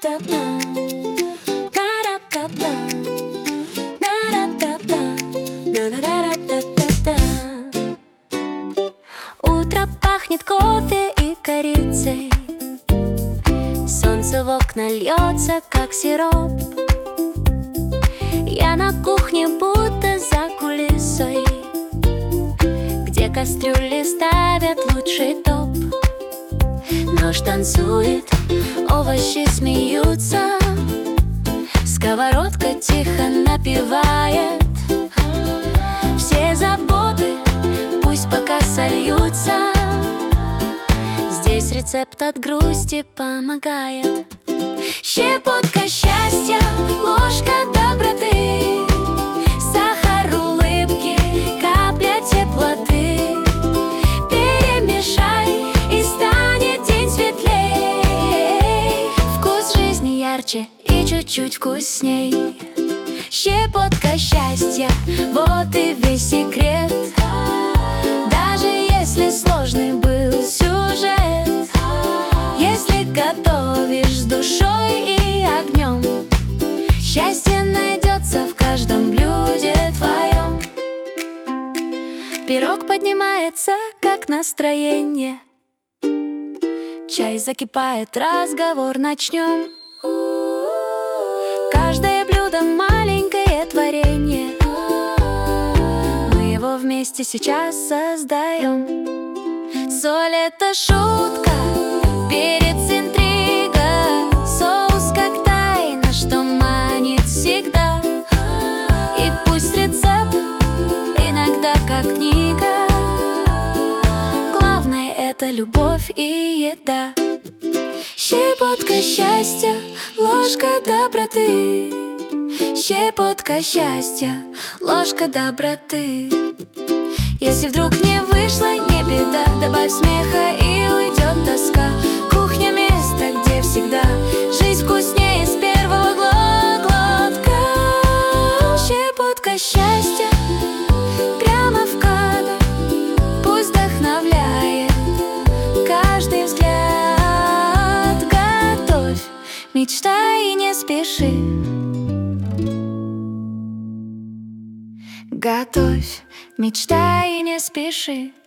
Утро пахнет кофе и корицей, солнце в окна льется, как сироп. Я на кухне, будто за кулисой, где кастрюли ставят лучший топ. Нож танцует, овощи смеются, сковородка тихо напевает. Все заботы пусть пока сольются, здесь рецепт от грусти помогает. Щепотка счастья, ложка доброты, сахар улыбки, капля теплоты. Перемешай, и станет день светлей, вкус жизни ярче и чуть-чуть вкусней. Щепотка счастья, вот и весь секрет. Даже если сложный был сюжет, если готовишь с душой и огнем, счастье найдется в каждом блюде твоем. Пирог поднимается, как настроение, чай закипает, разговор начнем. Каждое блюдо маленькое творение, мы его вместе сейчас создаем. Соль — это шутка, перец — интрига, соус как тайна, что манит всегда. И пусть рецепт иногда как книга, главное — это любовь и еда. Щепотка счастья, ложка доброты. Щепотка счастья, ложка доброты. Если вдруг не вышло, не беда, добавь смеха и уйдет тоска. Кухня — место, где всегда жизнь вкуснее с первого глотка. Щепотка счастья прямо в кадр, пусть вдохновляет каждый взгляд. Готовь, мечтай и не спеши. Готовь, мечтай и не спеши.